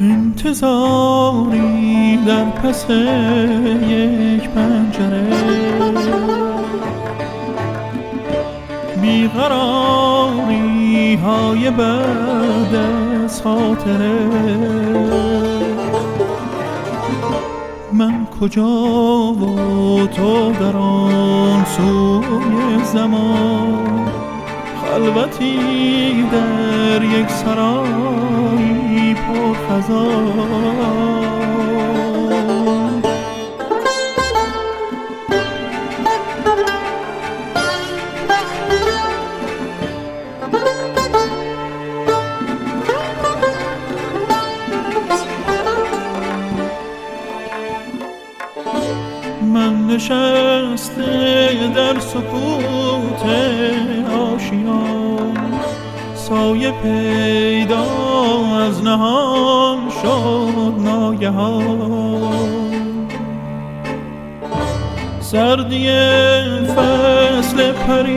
انتظاری در پس یک پنجره، بیقراری های بعد از خاطره. من کجا و تو در آن سوی زمان، خلوتی در یک سرایی پر خزان. من نشسته در سکوت آشیان، سایه پیدا از نهان شد ناگهان. سردی فصل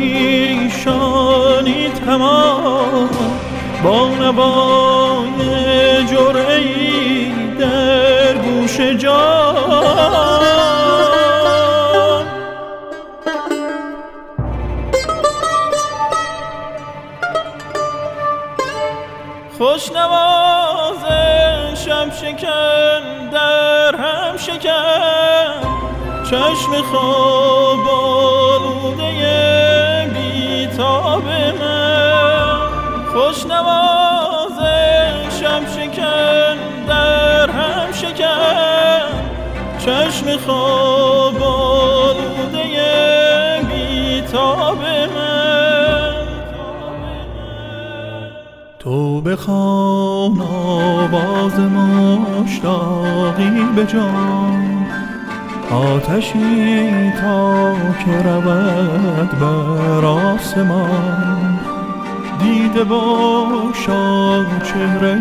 پریشانی تمام، با نوای جرعه‌ای در گوش جان. خوش نوازشم شکن در هم شکن، چشم خواب آلوده بیتاب من. خوش نوازشم شکن در هم شکن، چشم خواب آلوده بیتاب من. تو بخوان آواز مشتاقی به جان، آتشی تا که رود بر آسمان. دیده باشا چهره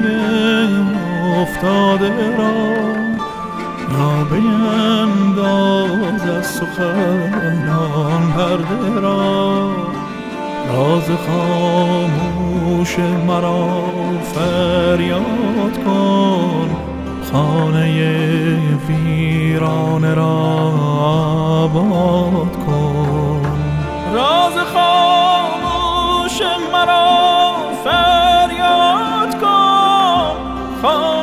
افتاده را، یا بینداز از سخنان پرده را. راز خاموش مرا فریاد کن، خانه ویرانه را آباد کن. راز خاموش مرا فریاد کن،